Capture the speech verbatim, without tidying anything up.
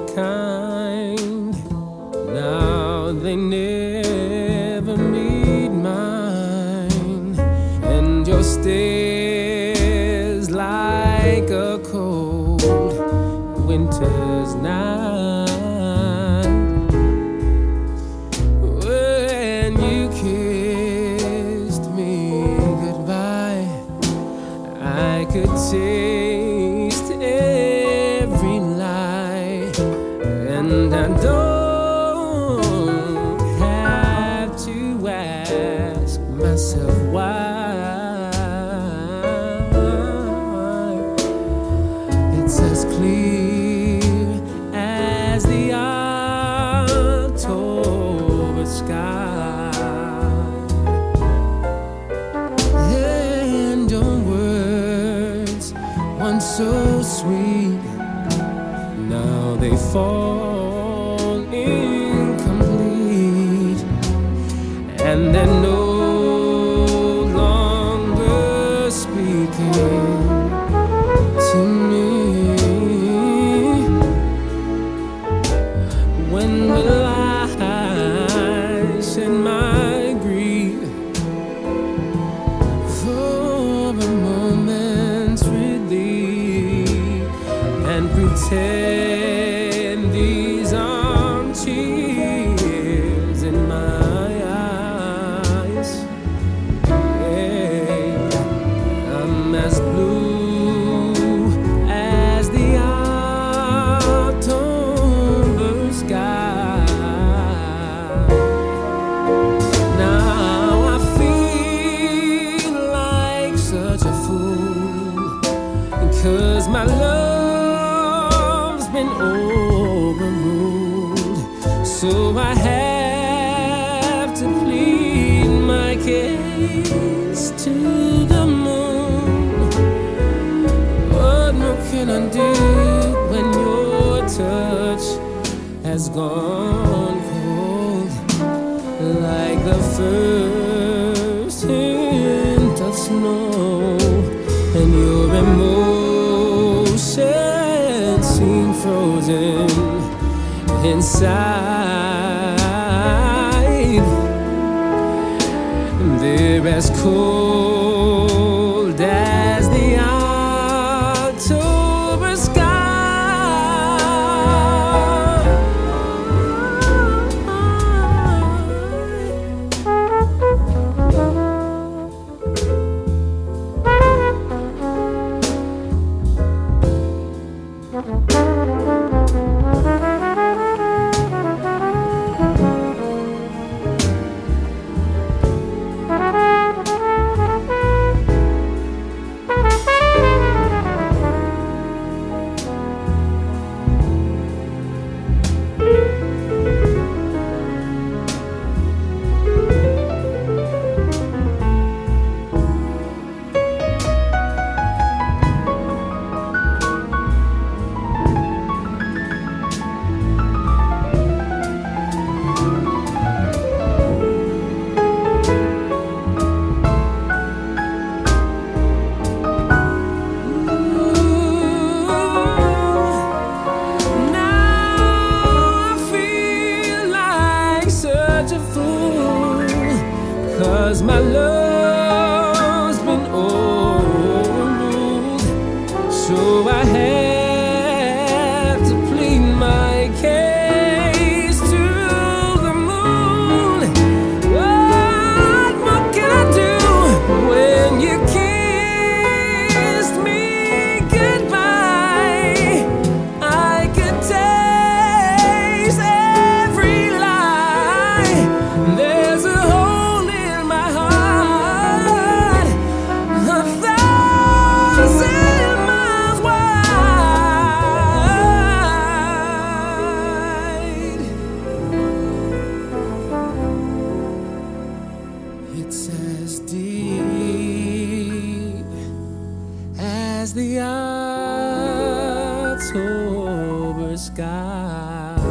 kind. Now they never meet mine, and your stare's like a cold winter's night. When you kissed me goodbye, I could taste every lie, and I don't have to ask myself why. It's as clear as the October sky, and your words, once so sweet, now they fall incomplete, and they're no longer speaking to me. When will I shed my grief for a moment's relief and pretend these aren't tears in my eyes? Yeah, I'm as blue as the October sky. Now I feel like such a fool, 'cause my love's been overruled. So I have to plead my case to the moon. What more can I do when your touch has gone cold, like the first hint of snow, and your emotions seem frozen inside. They're as cold as the October sky. Such a fool, 'cause my love's been overruled. So I have to plead my case to the moon. What more can I do when you kissed me goodbye? I could taste every lie. There's a hole in my heart, a thousand miles wide. It's as deep as the October sky.